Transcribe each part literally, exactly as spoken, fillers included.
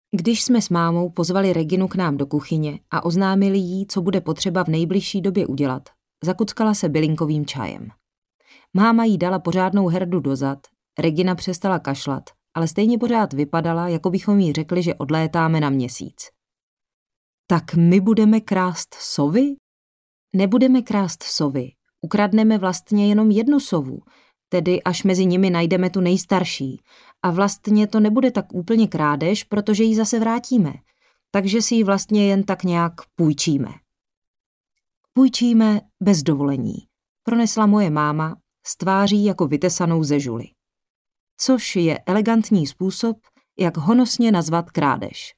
Když jsme s mámou pozvali Reginu k nám do kuchyně a oznámili jí, co bude potřeba v nejbližší době udělat, zakuckala se bylinkovým čajem. Máma jí dala pořádnou herdu do zad, Regina přestala kašlat, ale stejně pořád vypadala, jako bychom jí řekli, že odlétáme na měsíc. Tak my budeme krást sovy? Nebudeme krást sovy, ukradneme vlastně jenom jednu sovu, tedy až mezi nimi najdeme tu nejstarší. A vlastně to nebude tak úplně krádež, protože ji zase vrátíme. Takže si ji vlastně jen tak nějak půjčíme. Půjčíme bez dovolení, pronesla moje máma s tváří jako vytesanou ze žuly. Což je elegantní způsob, jak honosně nazvat krádež.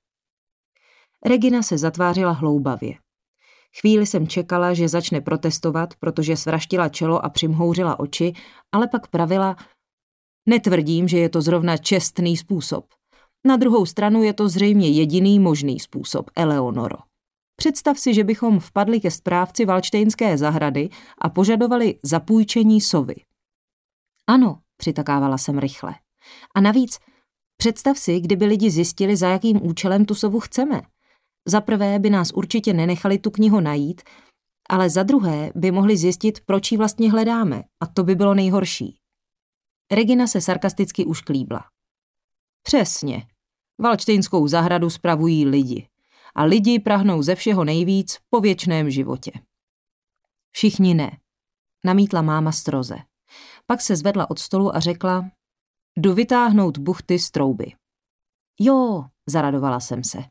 Regina se zatvářila hloubavě. Chvíli jsem čekala, že začne protestovat, protože svraštila čelo a přimhouřila oči, ale pak pravila: netvrdím, že je to zrovna čestný způsob. Na druhou stranu je to zřejmě jediný možný způsob, Eleonoro. Představ si, že bychom vpadli ke správci Valdštejnské zahrady a požadovali zapůjčení sovy. Ano, přitakávala jsem rychle. A navíc, představ si, kdyby lidi zjistili, za jakým účelem tu sovu chceme. Za prvé by nás určitě nenechali tu knihu najít, ale za druhé by mohli zjistit, proč ji vlastně hledáme, a to by bylo nejhorší. Regina se sarkasticky ušklíbla. Přesně. Valdštejnskou zahradu spravují lidi. A lidi prahnou ze všeho nejvíc po věčném životě. Všichni ne, namítla máma stroze. Pak se zvedla od stolu a řekla: jdu vytáhnout buchty z trouby. Jo, zaradovala jsem se.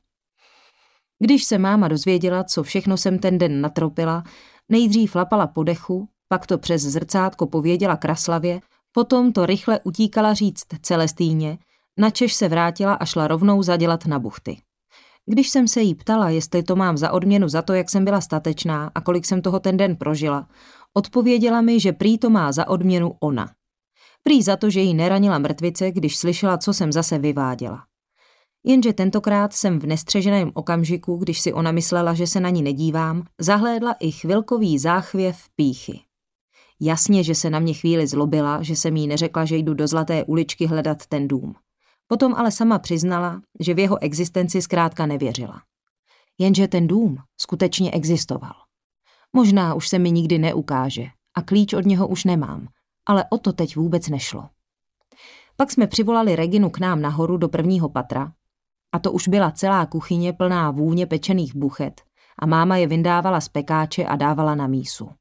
Když se máma dozvěděla, co všechno jsem ten den natropila, nejdřív lapala po dechu, pak to přes zrcátko pověděla Kraslavě, potom to rychle utíkala říct Celestýně, načež se vrátila a šla rovnou zadělat na buchty. Když jsem se jí ptala, jestli to mám za odměnu za to, jak jsem byla statečná a kolik jsem toho ten den prožila, odpověděla mi, že prý to má za odměnu ona. Prý za to, že jí neranila mrtvice, když slyšela, co jsem zase vyváděla. Jenže tentokrát jsem v nestřeženém okamžiku, když si ona myslela, že se na ní nedívám, zahlédla i chvilkový záchvěv pýchy. Jasně, že se na mě chvíli zlobila, že jsem jí neřekla, že jdu do Zlaté uličky hledat ten dům. Potom ale sama přiznala, že v jeho existenci zkrátka nevěřila. Jenže ten dům skutečně existoval. Možná už se mi nikdy neukáže a klíč od něho už nemám, ale o to teď vůbec nešlo. Pak jsme přivolali Reginu k nám nahoru do prvního patra a to už byla celá kuchyně plná vůně pečených buchet a máma je vyndávala z pekáče a dávala na mísu.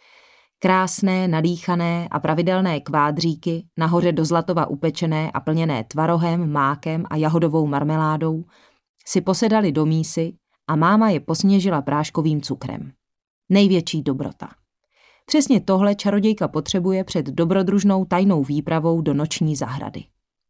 Krásné, nadýchané a pravidelné kvádříky, nahoře do zlatova upečené a plněné tvarohem, mákem a jahodovou marmeládou, si posedali do mísy a máma je posněžila práškovým cukrem. Největší dobrota. Přesně tohle čarodějka potřebuje před dobrodružnou tajnou výpravou do noční zahrady.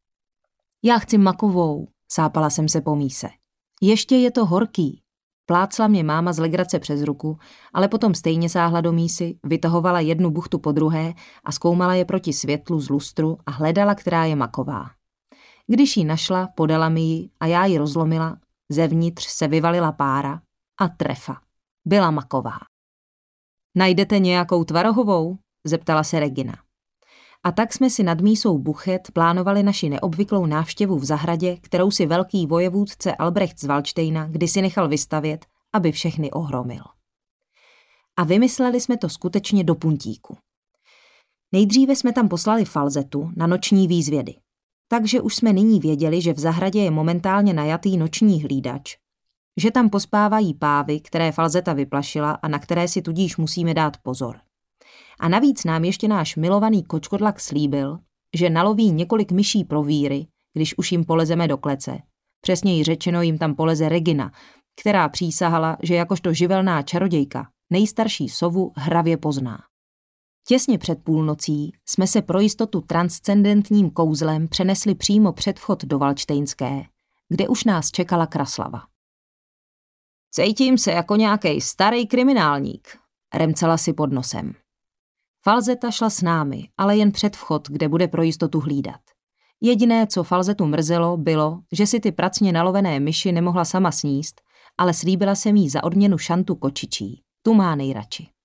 Já chci makovou, sápala jsem se po míse. Ještě je to horký. Plácla mě máma z legrace přes ruku, ale potom stejně sáhla do mísy, vytahovala jednu buchtu po druhé a zkoumala je proti světlu z lustru a hledala, která je maková. Když ji našla, podala mi ji a já ji rozlomila, zevnitř se vyvalila pára a trefa. Byla maková. Najdete nějakou tvarohovou? Zeptala se Regina. A tak jsme si nad mísou buchet plánovali naši neobvyklou návštěvu v zahradě, kterou si velký vojevůdce Albrecht z Valdštejna kdysi nechal vystavět, aby všechny ohromil. A vymysleli jsme to skutečně do puntíku. Nejdříve jsme tam poslali Falzetu na noční výzvědy. Takže už jsme nyní věděli, že v zahradě je momentálně najatý noční hlídač, že tam pospávají pávy, které Falzeta vyplašila a na které si tudíž musíme dát pozor. A navíc nám ještě náš milovaný kočkodlak slíbil, že naloví několik myší pro víry, když už jim polezeme do klece. Přesněji řečeno jim tam poleze Regina, která přísahala, že jakožto živelná čarodějka nejstarší sovu hravě pozná. Těsně před půlnocí jsme se pro jistotu transcendentním kouzlem přenesli přímo před vchod do Valdštejnské, kde už nás čekala Kraslava. Cítím se jako nějakej starý kriminálník, remcela si pod nosem. Falzeta šla s námi, ale jen před vchod, kde bude pro jistotu hlídat. Jediné, co Falzetu mrzelo, bylo, že si ty pracně nalovené myši nemohla sama sníst, ale slíbila jsem jí za odměnu šantu kočičí. Tu má nejradši.